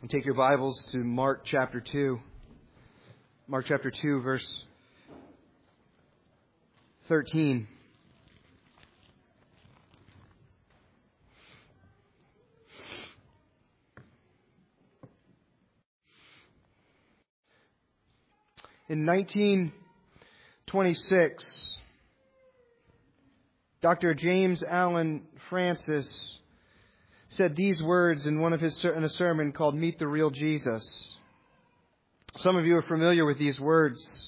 And take your Bibles to Mark chapter 2. Mark chapter 2, verse 13. In 1926, Dr. James Allen Francis said these words in in a sermon called Meet the Real Jesus. Some of you are familiar with these words.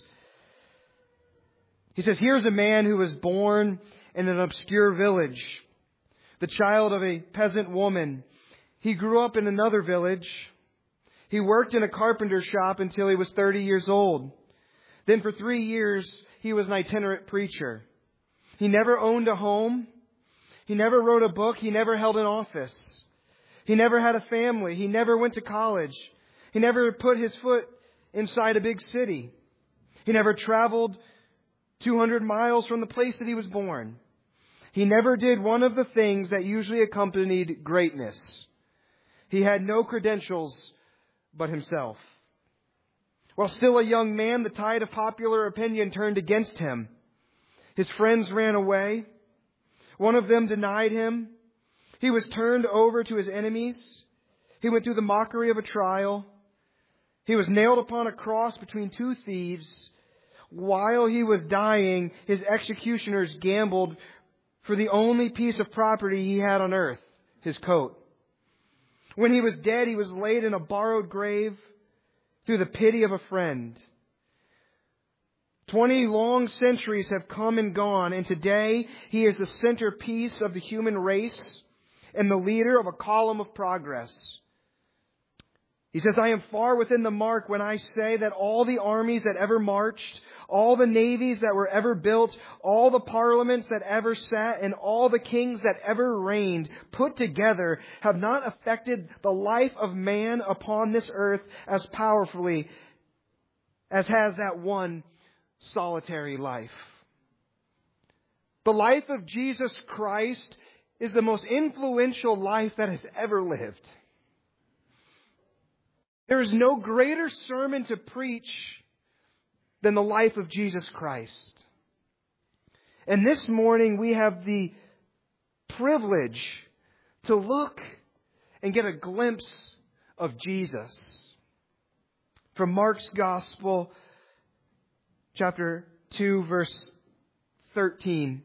He says, here's a man who was born in an obscure village, the child of a peasant woman. He grew up in another village. He worked in a carpenter shop until he was 30 years old. Then for 3 years, he was an itinerant preacher. He never owned a home. He never wrote a book. He never held an office. He never had a family. He never went to college. He never put his foot inside a big city. He never traveled 200 miles from the place that he was born. He never did one of the things that usually accompanied greatness. He had no credentials but himself. While still a young man, the tide of popular opinion turned against him. His friends ran away. One of them denied him. He was turned over to his enemies. He went through the mockery of a trial. He was nailed upon a cross between two thieves. While he was dying, his executioners gambled for the only piece of property he had on earth, his coat. When he was dead, he was laid in a borrowed grave through the pity of a friend. 20 long centuries have come and gone, and today he is the centerpiece of the human race and the leader of a column of progress. He says, I am far within the mark when I say that all the armies that ever marched, all the navies that were ever built, all the parliaments that ever sat, and all the kings that ever reigned, put together, have not affected the life of man upon this earth as powerfully as has that one solitary life. The life of Jesus Christ is the most influential life that has ever lived. There is no greater sermon to preach than the life of Jesus Christ. And this morning we have the privilege to look and get a glimpse of Jesus. From Mark's Gospel, chapter 2, verse 13.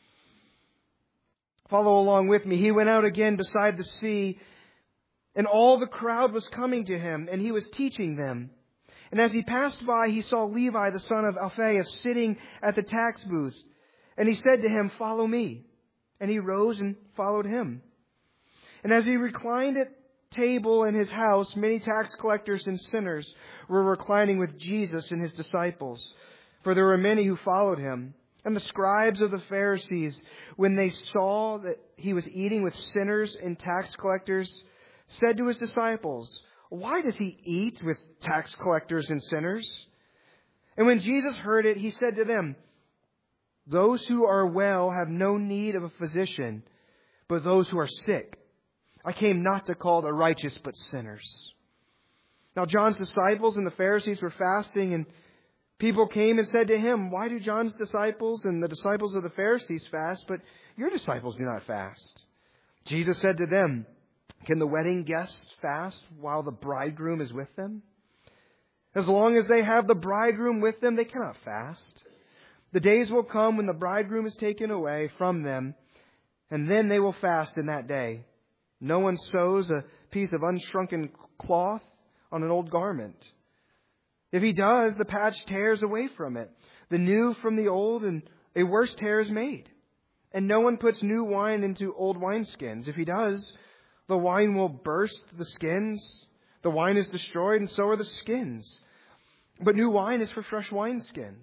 Follow along with me. He went out again beside the sea, and all the crowd was coming to him, and he was teaching them. And as he passed by, he saw Levi, the son of Alphaeus, sitting at the tax booth. And he said to him, follow me. And he rose and followed him. And as he reclined at table in his house, many tax collectors and sinners were reclining with Jesus and his disciples. For there were many who followed him. And the scribes of the Pharisees, when they saw that he was eating with sinners and tax collectors, said to his disciples, why does he eat with tax collectors and sinners? And when Jesus heard it, he said to them, those who are well have no need of a physician, but those who are sick. I came not to call the righteous, but sinners. Now John's disciples and the Pharisees were fasting, and people came and said to him, why do John's disciples and the disciples of the Pharisees fast, but your disciples do not fast? Jesus said to them, can the wedding guests fast while the bridegroom is with them? As long as they have the bridegroom with them, they cannot fast. The days will come when the bridegroom is taken away from them, and then they will fast in that day. No one sews a piece of unshrunken cloth on an old garment. If he does, the patch tears away from it, the new from the old, and a worse tear is made. And no one puts new wine into old wineskins. If he does, the wine will burst the skins. The wine is destroyed, and so are the skins. But new wine is for fresh wineskins.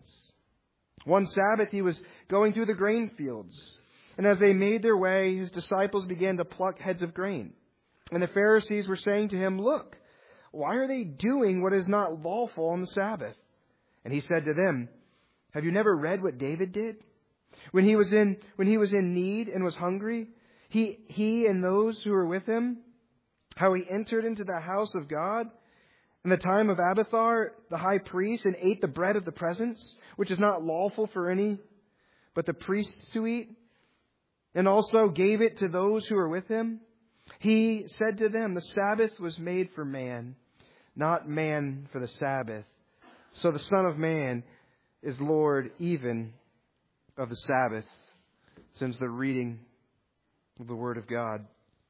One Sabbath he was going through the grain fields. And as they made their way, his disciples began to pluck heads of grain. And the Pharisees were saying to him, look, why are they doing what is not lawful on the Sabbath? And he said to them, have you never read what David did? When he was in need and was hungry, he and those who were with him, how he entered into the house of God in the time of Abiathar, the high priest, and ate the bread of the presence, which is not lawful for any but the priests to eat, and also gave it to those who were with him? He said to them, the Sabbath was made for man, not man for the Sabbath. So the Son of Man is Lord even of the Sabbath. Since the reading of the Word of God.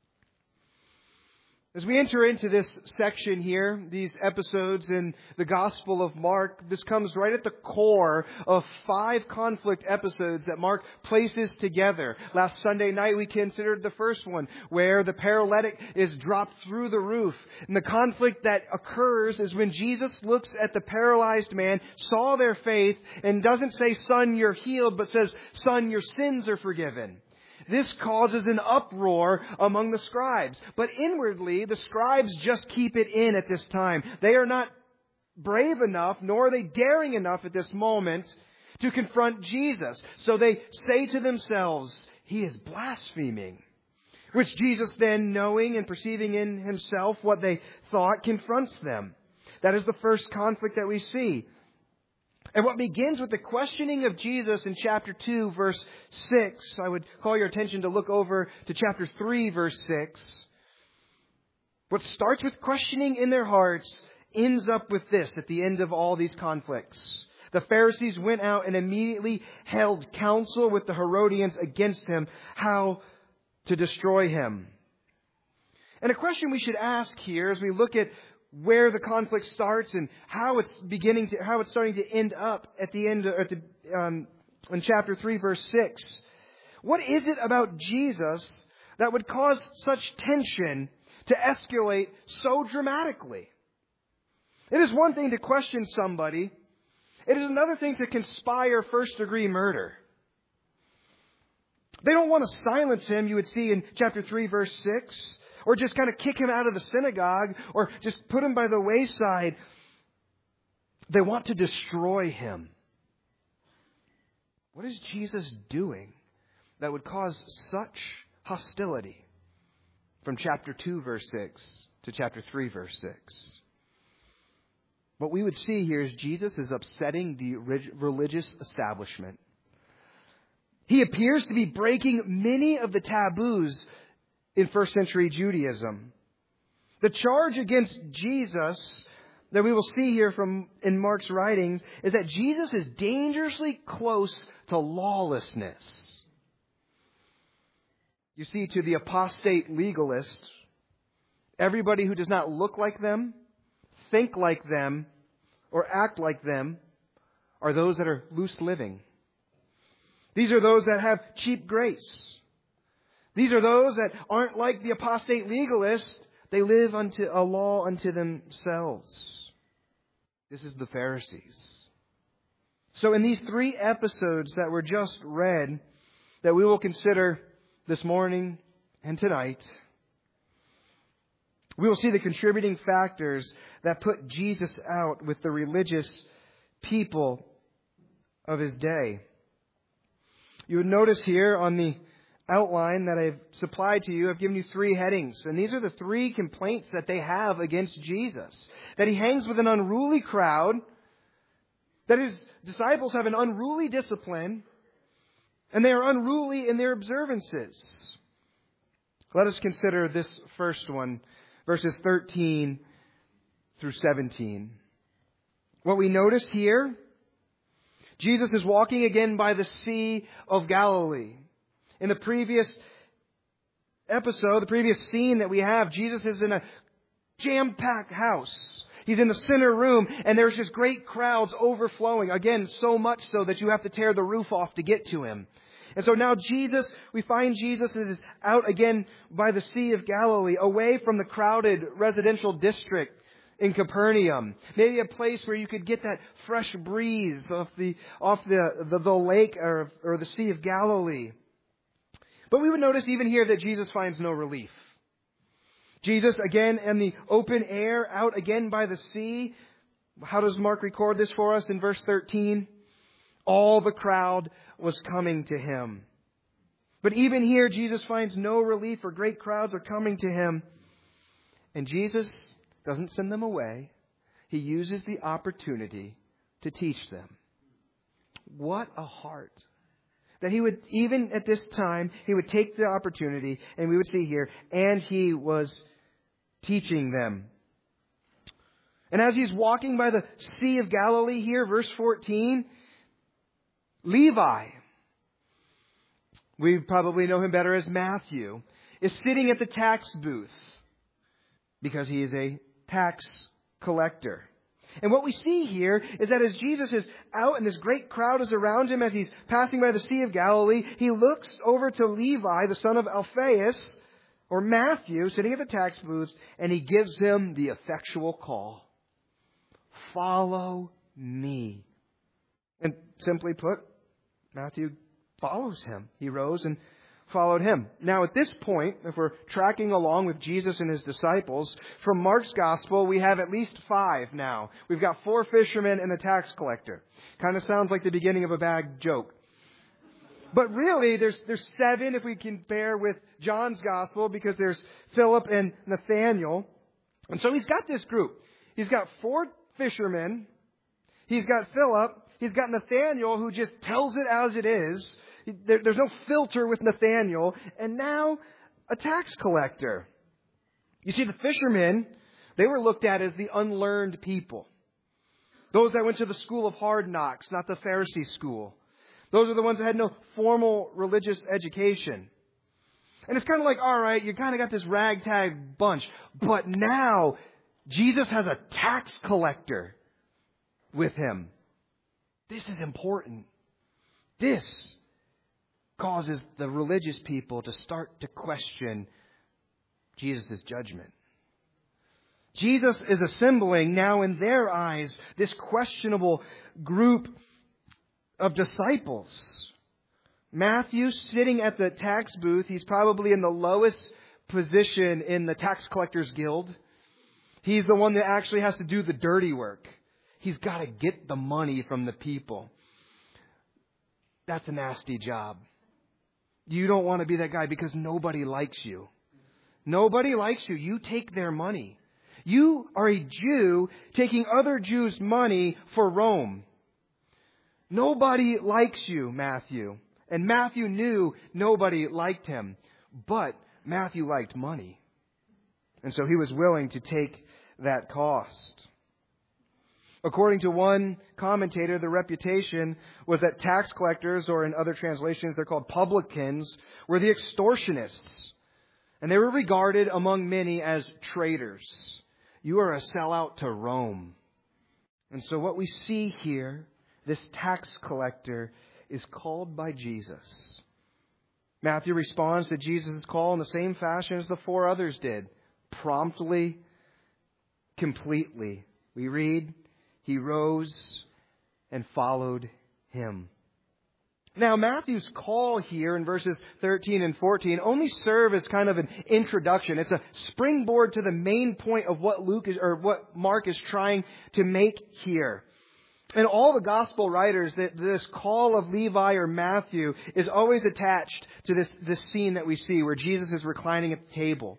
As we enter into this section here, these episodes in the Gospel of Mark, this comes right at the core of 5 conflict episodes that Mark places together. Last Sunday night we considered the first one, where the paralytic is dropped through the roof. And the conflict that occurs is when Jesus looks at the paralyzed man, saw their faith, and doesn't say, "Son, you're healed," but says, "Son, your sins are forgiven." This causes an uproar among the scribes. But inwardly, the scribes just keep it in at this time. They are not brave enough, nor are they daring enough at this moment to confront Jesus. So they say to themselves, "He is blaspheming." Which Jesus then, knowing and perceiving in himself what they thought, confronts them. That is the first conflict that we see. And what begins with the questioning of Jesus in chapter 2, verse 6, I would call your attention to look over to chapter 3, verse 6. What starts with questioning in their hearts ends up with this at the end of all these conflicts. The Pharisees went out and immediately held counsel with the Herodians against him, how to destroy him. And a question we should ask here as we look at where the conflict starts and how it's starting to end up at the end in chapter 3, verse 6. What is it about Jesus that would cause such tension to escalate so dramatically? It is one thing to question somebody. It is another thing to conspire first-degree murder. They don't want to silence him, you would see in chapter 3, verse 6. Or just kind of kick him out of the synagogue, or just put him by the wayside. They want to destroy him. What is Jesus doing that would cause such hostility from chapter 2, verse 6 to chapter 3, verse 6? What we would see here is Jesus is upsetting the religious establishment. He appears to be breaking many of the taboos in first century Judaism. The charge against Jesus that we will see here in Mark's writings is that Jesus is dangerously close to lawlessness. You see, to the apostate legalist, everybody who does not look like them, think like them, or act like them are those that are loose living. These are those that have cheap grace. These are those that aren't like the apostate legalist. They live unto a law unto themselves. This is the Pharisees. So in these 3 episodes that were just read, that we will consider this morning and tonight, we will see the contributing factors that put Jesus out with the religious people of his day. You would notice here on the outline that I've supplied to you, I've given you 3 headings. And these are the 3 complaints that they have against Jesus. That he hangs with an unruly crowd, that his disciples have an unruly discipline, and they are unruly in their observances. Let us consider this first one, verses 13 through 17. What we notice here, Jesus is walking again by the Sea of Galilee. In the previous episode, the previous scene that we have, Jesus is in a jam-packed house. He's in the center room, and there's just great crowds overflowing. Again, so much so that you have to tear the roof off to get to him. And so now we find Jesus is out again by the Sea of Galilee, away from the crowded residential district in Capernaum. Maybe a place where you could get that fresh breeze off the lake or the Sea of Galilee. But we would notice even here that Jesus finds no relief. Jesus, again, in the open air, out again by the sea. How does Mark record this for us in verse 13? All the crowd was coming to him. But even here, Jesus finds no relief, for great crowds are coming to him. And Jesus doesn't send them away. He uses the opportunity to teach them. What a heart. That he would, even at this time, he would take the opportunity, and we would see here, and he was teaching them. And as he's walking by the Sea of Galilee here, verse 14, Levi, we probably know him better as Matthew, is sitting at the tax booth because he is a tax collector. And what we see here is that as Jesus is out and this great crowd is around him as he's passing by the Sea of Galilee, he looks over to Levi, the son of Alphaeus, or Matthew, sitting at the tax booth, and he gives him the effectual call. Follow me. And simply put, Matthew follows him. He rose and followed him. Now at this point, if we're tracking along with Jesus and his disciples, from Mark's gospel we have at least 5 now. We've got 4 fishermen and a tax collector. Kind of sounds like the beginning of a bad joke. But really there's 7 if we compare with John's gospel, because there's Philip and Nathaniel. And so he's got this group. He's got 4 fishermen. He's got Philip. He's got Nathaniel, who just tells it as it is. There's no filter with Nathaniel. And now a tax collector. You see, the fishermen, they were looked at as the unlearned people. Those that went to the school of hard knocks, not the Pharisee school. Those are the ones that had no formal religious education. And it's kind of like, all right, you kind of got this ragtag bunch. But now Jesus has a tax collector with him. This is important. This causes the religious people to start to question Jesus' judgment. Jesus is assembling now in their eyes this questionable group of disciples. Matthew sitting at the tax booth, he's probably in the lowest position in the tax collectors guild. He's the one that actually has to do the dirty work. He's got to get the money from the people. That's a nasty job. You don't want to be that guy because nobody likes you. Nobody likes you. You take their money. You are a Jew taking other Jews' money for Rome. Nobody likes you, Matthew. And Matthew knew nobody liked him. But Matthew liked money. And so he was willing to take that cost. According to one commentator, the reputation was that tax collectors, or in other translations they're called publicans, were the extortionists. And they were regarded among many as traitors. You are a sellout to Rome. And so what we see here, this tax collector is called by Jesus. Matthew responds to Jesus' call in the same fashion as the 4 others did. Promptly, completely. We read, he rose and followed him. Now, Matthew's call here in verses 13 and 14 only serve as kind of an introduction. It's a springboard to the main point of what what Mark is trying to make here. And all the gospel writers, that this call of Levi or Matthew is always attached to this scene that we see where Jesus is reclining at the table.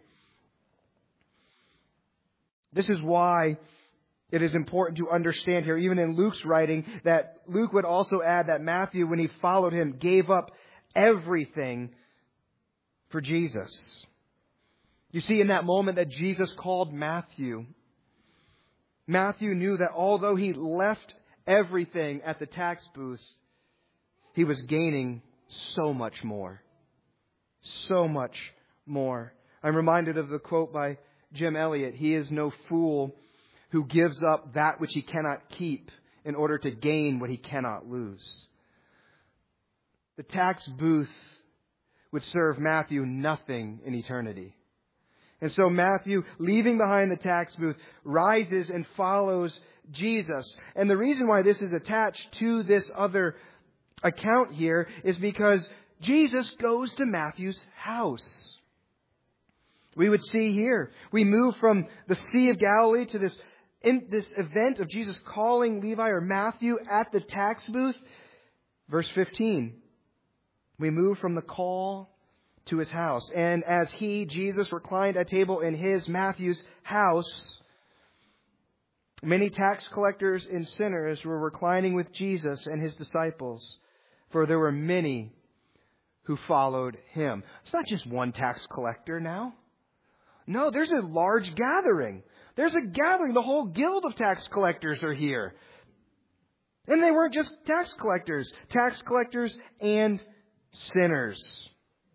This is why it is important to understand here, even in Luke's writing, that Luke would also add that Matthew, when he followed him, gave up everything for Jesus. You see, in that moment that Jesus called Matthew, Matthew knew that although he left everything at the tax booth, he was gaining so much more. So much more. I'm reminded of the quote by Jim Elliot, "He is no fool who gives up that which he cannot keep in order to gain what he cannot lose." The tax booth would serve Matthew nothing in eternity. And so Matthew, leaving behind the tax booth, rises and follows Jesus. And the reason why this is attached to this other account here is because Jesus goes to Matthew's house. We would see here, we move from the Sea of Galilee to this event of Jesus calling Levi or Matthew at the tax booth. Verse 15, we move from the call to his house. And as he, Jesus, reclined at table in his, Matthew's, house, many tax collectors and sinners were reclining with Jesus and his disciples, for there were many who followed him. It's not just one tax collector now. No, there's a large gathering. There's a gathering. The whole guild of tax collectors are here. And they weren't just tax collectors and sinners.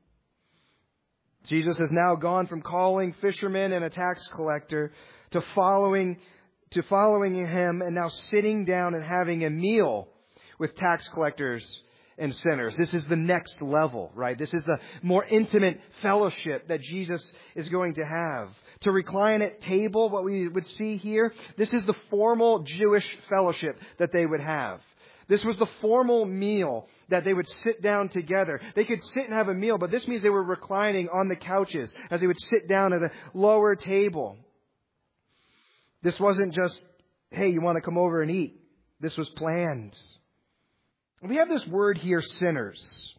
Jesus has now gone from calling fishermen and a tax collector to following him, and now sitting down and having a meal with tax collectors and sinners. This is the next level, right? This is the more intimate fellowship that Jesus is going to have. To recline at table, what we would see here, this is the formal Jewish fellowship that they would have. This was the formal meal that they would sit down together. They could sit and have a meal, but this means they were reclining on the couches as they would sit down at a lower table. This wasn't just, hey, you want to come over and eat. This was planned. We have this word here, sinners.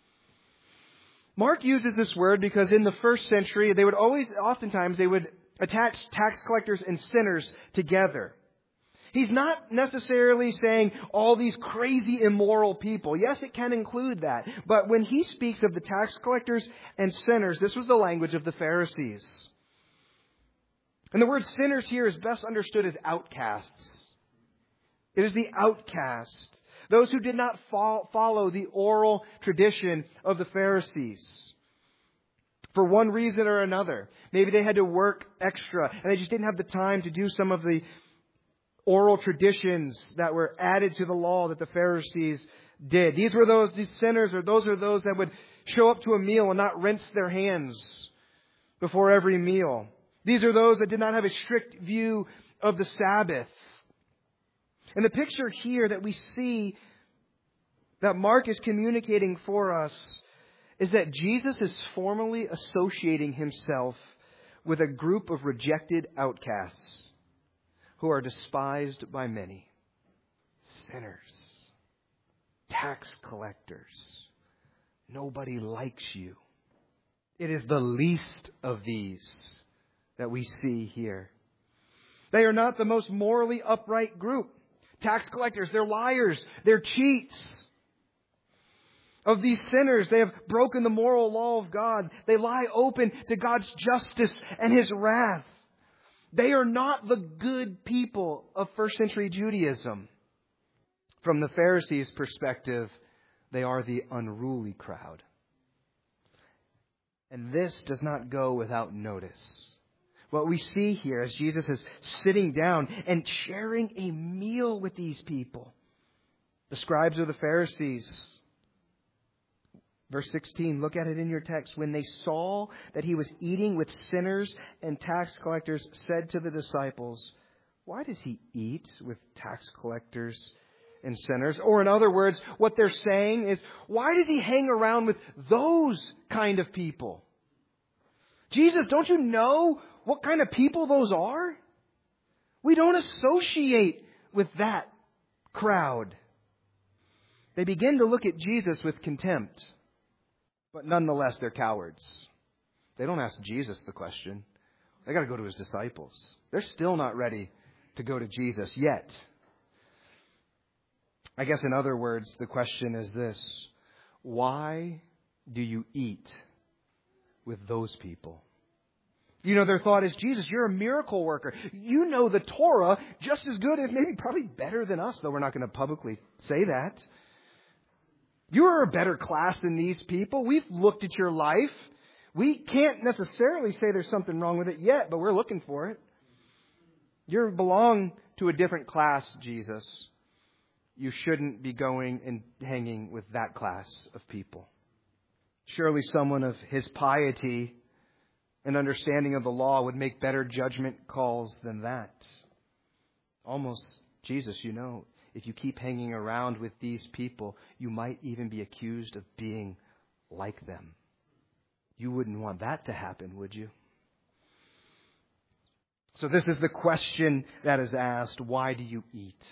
Mark uses this word because in the first century, oftentimes they would attach tax collectors and sinners together. He's not necessarily saying all these crazy immoral people. Yes, it can include that. But when he speaks of the tax collectors and sinners, this was the language of the Pharisees. And the word sinners here is best understood as outcasts. It is the outcast. Those who did not follow the oral tradition of the Pharisees. For one reason or another. Maybe they had to work extra and they just didn't have the time to do some of the oral traditions that were added to the law that the Pharisees did. These sinners, or those are those that would show up to a meal and not rinse their hands before every meal. These are those that did not have a strict view of the Sabbath. And the picture here that we see that Mark is communicating for us is that Jesus is formally associating himself with a group of rejected outcasts who are despised by many. Sinners. Tax collectors. Nobody likes you. It is the least of these that we see here. They are not the most morally upright group. Tax collectors, they're liars. They're cheats. Of these sinners, they have broken the moral law of God. They lie open to God's justice and His wrath. They are not the good people of first century Judaism. From the Pharisees' perspective, they are the unruly crowd. And this does not go without notice. What we see here as Jesus is sitting down and sharing a meal with these people. The scribes or the Pharisees. Verse 16, look at it in your text. When they saw that he was eating with sinners and tax collectors, said to the disciples, why does he eat with tax collectors and sinners? Or in other words, what they're saying is, why does he hang around with those kind of people? Jesus, don't you know what kind of people those are? We don't associate with that crowd. They begin to look at Jesus with contempt. But nonetheless, they're cowards. They don't ask Jesus the question. They got to go to his disciples. They're still not ready to go to Jesus yet. I guess in other words, the question is this. Why do you eat with those people? You know, their thought is, Jesus, you're a miracle worker. You know the Torah just as good, as maybe probably better than us, though we're not going to publicly say that. You're a better class than these people. We've looked at your life. We can't necessarily say there's something wrong with it yet, but we're looking for it. You belong to a different class, Jesus. You shouldn't be going and hanging with that class of people. Surely someone of his piety and understanding of the law would make better judgment calls than that. Almost, Jesus, you know, if you keep hanging around with these people, you might even be accused of being like them. You wouldn't want that to happen, would you? So this is the question that is asked. Why do you eat?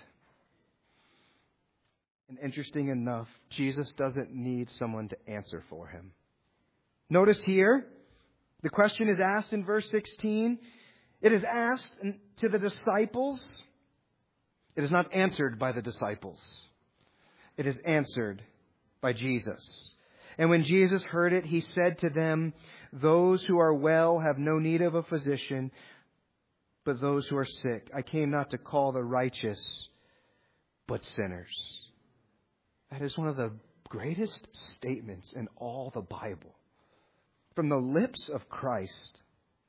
And interesting enough, Jesus doesn't need someone to answer for him. Notice here, the question is asked in verse 16. It is asked to the disciples. It is not answered by the disciples. It is answered by Jesus. And when Jesus heard it, He said to them, "Those who are well have no need of a physician, but those who are sick. I came not to call the righteous, but sinners." That is one of the greatest statements in all the Bible. From the lips of Christ.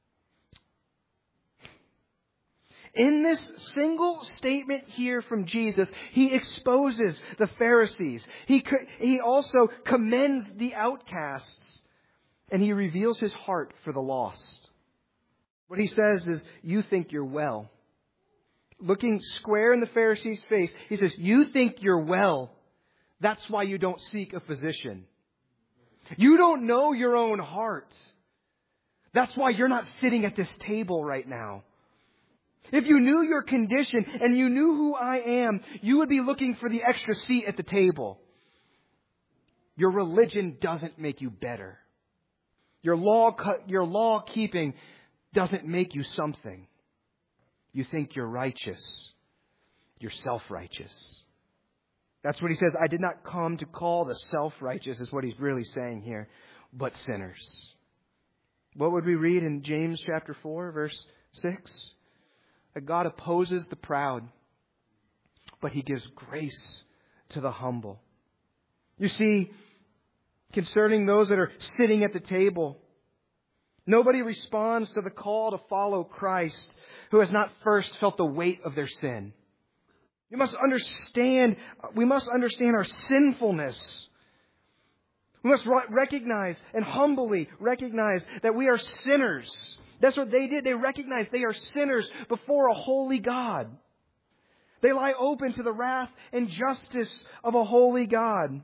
In this single statement here from Jesus, He exposes the Pharisees. He also commends the outcasts. And He reveals His heart for the lost. What He says is, you think you're well. Looking square in the Pharisees' face, He says, you think you're well. That's why you don't seek a physician. You don't know your own heart. That's why you're not sitting at this table right now. If you knew your condition and you knew who I am, you would be looking for the extra seat at the table. Your religion doesn't make you better. Your law keeping doesn't make you something. You think you're righteous. You're self-righteous. That's what He says. I did not come to call the self-righteous, is what He's really saying here, but sinners. What would we read in James chapter 4, verse 6? That God opposes the proud, but He gives grace to the humble. You see, concerning those that are sitting at the table, nobody responds to the call to follow Christ who has not first felt the weight of their sin. We must understand our sinfulness. We must recognize and humbly recognize that we are sinners. That's what they did. They recognized they are sinners before a holy God. They lie open to the wrath and justice of a holy God.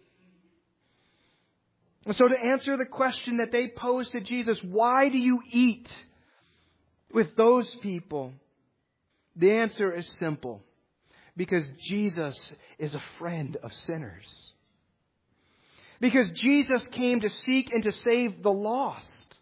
And so to answer the question that they posed to Jesus, why do you eat with those people? The answer is simple. Because Jesus is a friend of sinners. Because Jesus came to seek and to save the lost.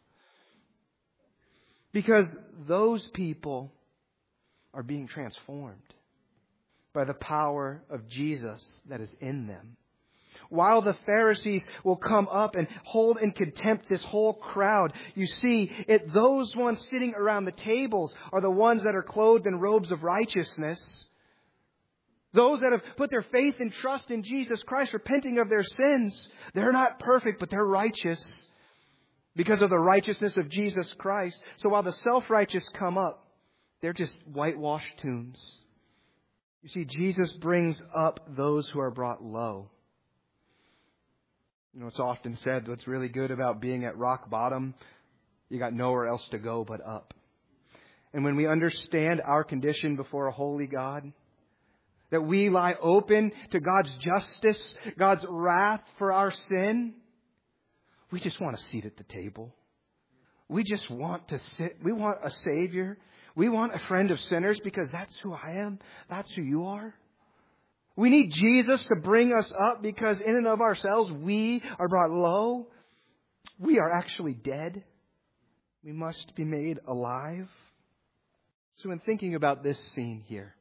Because those people are being transformed by the power of Jesus that is in them. While the Pharisees will come up and hold in contempt this whole crowd, you see, those ones sitting around the tables are the ones that are clothed in robes of righteousness. Those that have put their faith and trust in Jesus Christ, repenting of their sins, they're not perfect, but they're righteous because of the righteousness of Jesus Christ. So while the self-righteous come up, they're just whitewashed tombs. You see, Jesus brings up those who are brought low. You know, it's often said what's really good about being at rock bottom, you got nowhere else to go but up. And when we understand our condition before a holy God, that we lie open to God's justice, God's wrath for our sin, we just want a seat at the table. We just want to sit. We want a Savior. We want a friend of sinners because that's who I am. That's who you are. We need Jesus to bring us up because in and of ourselves we are brought low. We are actually dead. We must be made alive. So in thinking about this scene here,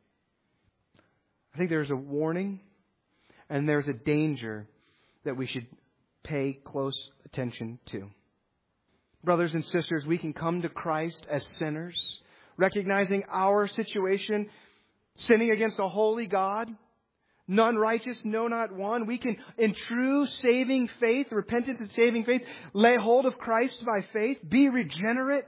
I think there's a warning and there's a danger that we should pay close attention to. Brothers and sisters, we can come to Christ as sinners, recognizing our situation, sinning against a holy God, none righteous, no, not one. We can, in true saving faith, repentance and saving faith, lay hold of Christ by faith, be regenerate,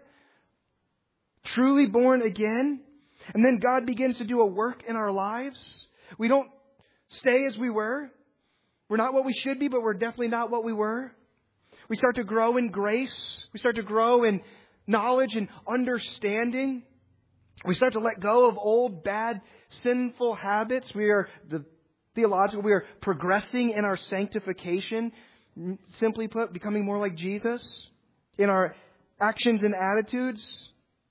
truly born again. And then God begins to do a work in our lives. We don't stay as we were. We're not what we should be, but we're definitely not what we were. We start to grow in grace. We start to grow in knowledge and understanding. We start to let go of old, bad, sinful habits. We are progressing in our sanctification. Simply put, becoming more like Jesus in our actions and attitudes.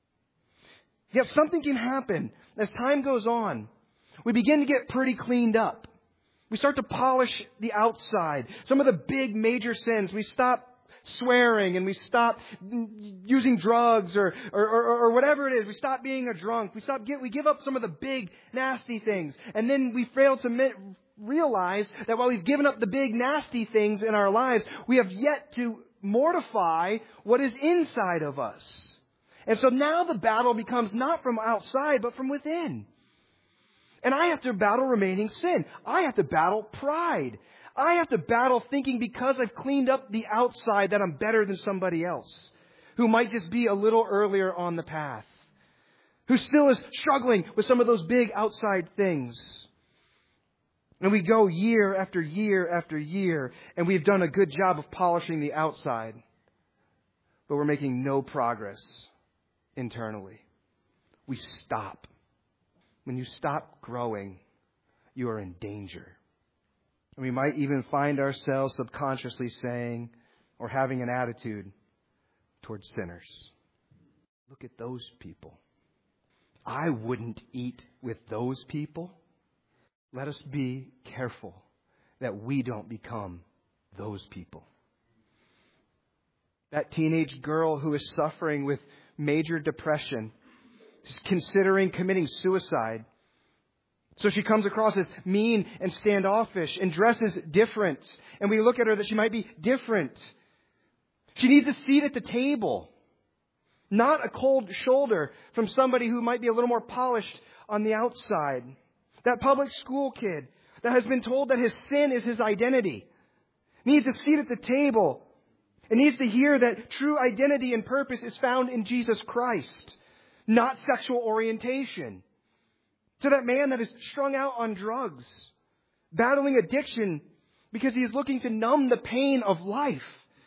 Yet something can happen as time goes on. We begin to get pretty cleaned up. We start to polish the outside. Some of the big major sins, we stop swearing and we stop using drugs or whatever it is. We stop being a drunk. We give up some of the big, nasty things. And then we fail to realize that while we've given up the big, nasty things in our lives, we have yet to mortify what is inside of us. And so now the battle becomes not from outside, but from within. And I have to battle remaining sin. I have to battle pride. I have to battle thinking because I've cleaned up the outside that I'm better than somebody else who might just be a little earlier on the path, who still is struggling with some of those big outside things. And we go year after year after year, and we've done a good job of polishing the outside, but we're making no progress internally. We stop. When you stop growing, you are in danger. And we might even find ourselves subconsciously saying or having an attitude towards sinners. Look at those people. I wouldn't eat with those people. Let us be careful that we don't become those people. That teenage girl who is suffering with major depression, is considering committing suicide. So she comes across as mean and standoffish and dresses different. And we look at her that she might be different. She needs a seat at the table, not a cold shoulder from somebody who might be a little more polished on the outside. That public school kid that has been told that his sin is his identity needs a seat at the table and needs to hear that true identity and purpose is found in Jesus Christ, not sexual orientation. To that man that is strung out on drugs, battling addiction because he is looking to numb the pain of life.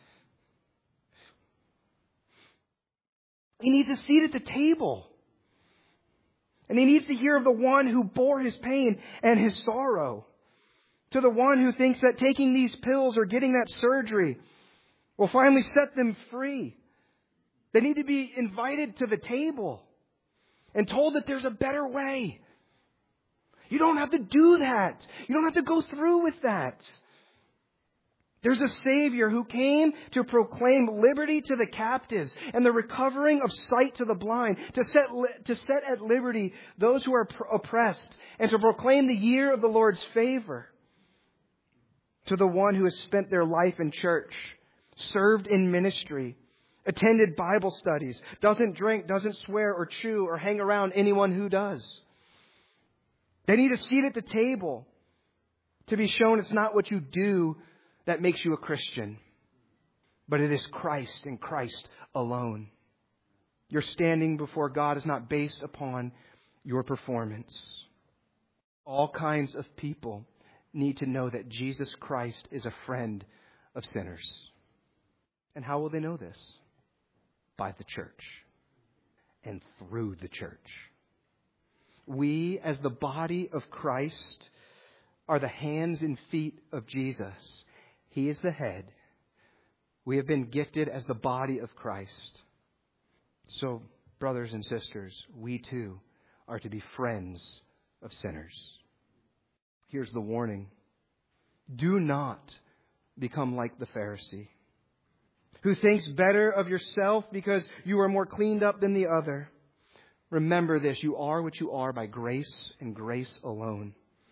He needs a seat at the table. And he needs to hear of the one who bore his pain and his sorrow. To the one who thinks that taking these pills or getting that surgery will finally set them free. They need to be invited to the table and told that there's a better way. You don't have to do that. You don't have to go through with that. There's a Savior who came to proclaim liberty to the captives and the recovering of sight to the blind, to set at liberty those who are oppressed, and to proclaim the year of the Lord's favor. To the one who has spent their life in church, served in ministry, attended Bible studies, doesn't drink, doesn't swear or chew or hang around anyone who does. They need a seat at the table to be shown it's not what you do that makes you a Christian, but it is Christ and Christ alone. Your standing before God is not based upon your performance. All kinds of people need to know that Jesus Christ is a friend of sinners. And how will they know this? By the church and through the church. We, as the body of Christ, are the hands and feet of Jesus. He is the head. We have been gifted as the body of Christ. So, brothers and sisters, we too are to be friends of sinners. Here's the warning. Do not become like the Pharisee, who thinks better of yourself because you are more cleaned up than the other. Remember this, you are what you are by grace and grace alone.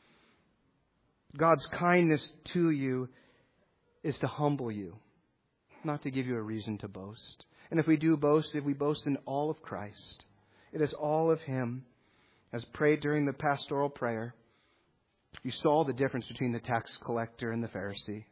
God's kindness to you is to humble you, not to give you a reason to boast. And if we do boast, if we boast in all of Christ, it is all of Him. As prayed during the pastoral prayer, you saw the difference between the tax collector and the Pharisee.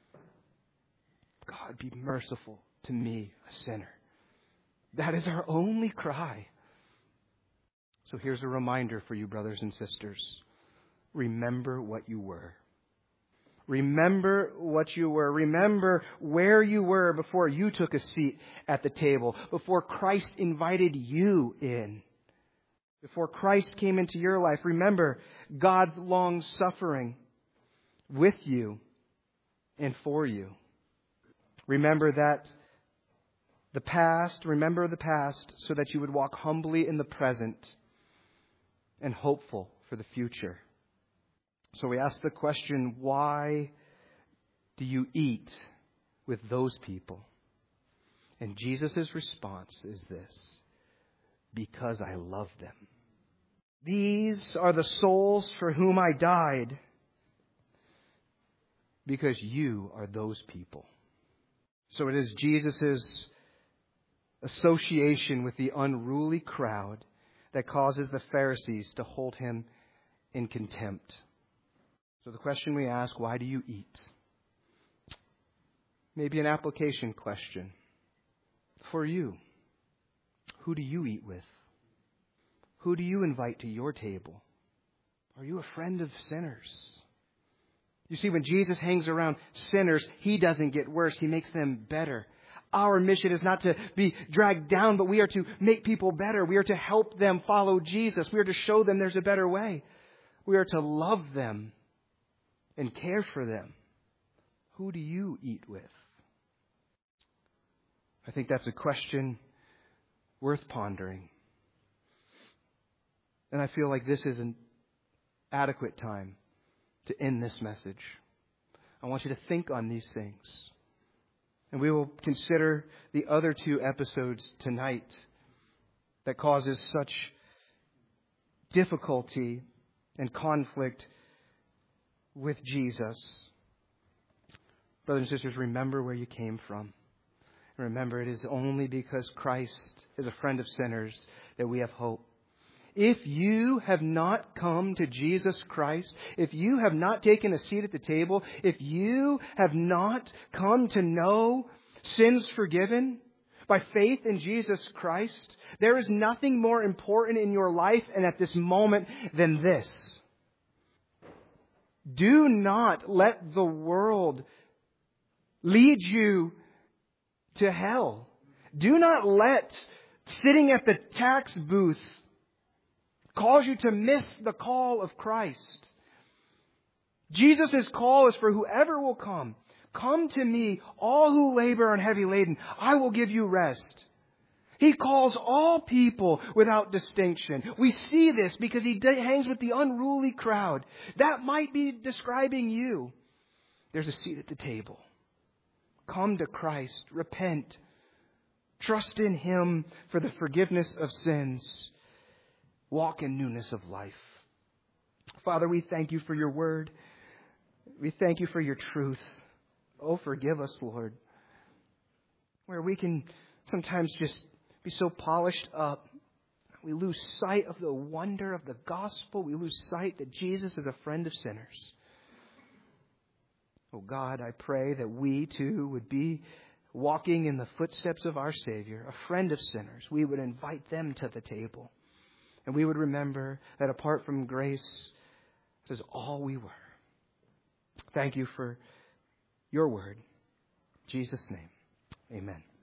God, be merciful to me, a sinner. That is our only cry. So here's a reminder for you, brothers and sisters. Remember what you were. Remember what you were. Remember where you were before you took a seat at the table, before Christ invited you in, before Christ came into your life. Remember God's long suffering with you and for you. Remember the past so that you would walk humbly in the present and hopeful for the future. So we ask the question, why do you eat with those people? And Jesus' response is this: because I love them. These are the souls for whom I died, because you are those people. So it is Jesus' association with the unruly crowd that causes the Pharisees to hold him in contempt. So the question we ask, why do you eat? Maybe an application question. For you, who do you eat with? Who do you invite to your table? Are you a friend of sinners? You see, when Jesus hangs around sinners, he doesn't get worse. He makes them better. Our mission is not to be dragged down, but we are to make people better. We are to help them follow Jesus. We are to show them there's a better way. We are to love them and care for them. Who do you eat with? I think that's a question worth pondering. And I feel like this is an adequate time to end this message. I want you to think on these things. And we will consider the other two episodes tonight that causes such difficulty and conflict with Jesus. Brothers and sisters, remember where you came from. Remember, it is only because Christ is a friend of sinners that we have hope. If you have not come to Jesus Christ, if you have not taken a seat at the table, if you have not come to know sins forgiven by faith in Jesus Christ, there is nothing more important in your life and at this moment than this. Do not let the world lead you to hell. Do not let sitting at the tax booth cause you to miss the call of Christ. Jesus' call is for whoever will come. Come to me, all who labor and heavy laden. I will give you rest. He calls all people without distinction. We see this because he hangs with the unruly crowd. That might be describing you. There's a seat at the table. Come to Christ. Repent. Trust in Him for the forgiveness of sins. Walk in newness of life. Father, we thank you for your word. We thank you for your truth. Oh, forgive us, Lord, where we can sometimes just be so polished up. We lose sight of the wonder of the gospel. We lose sight that Jesus is a friend of sinners. Oh God, I pray that we too would be walking in the footsteps of our Savior, a friend of sinners. We would invite them to the table. And we would remember that apart from grace, this is all we were. Thank you for your word. In Jesus' name, amen.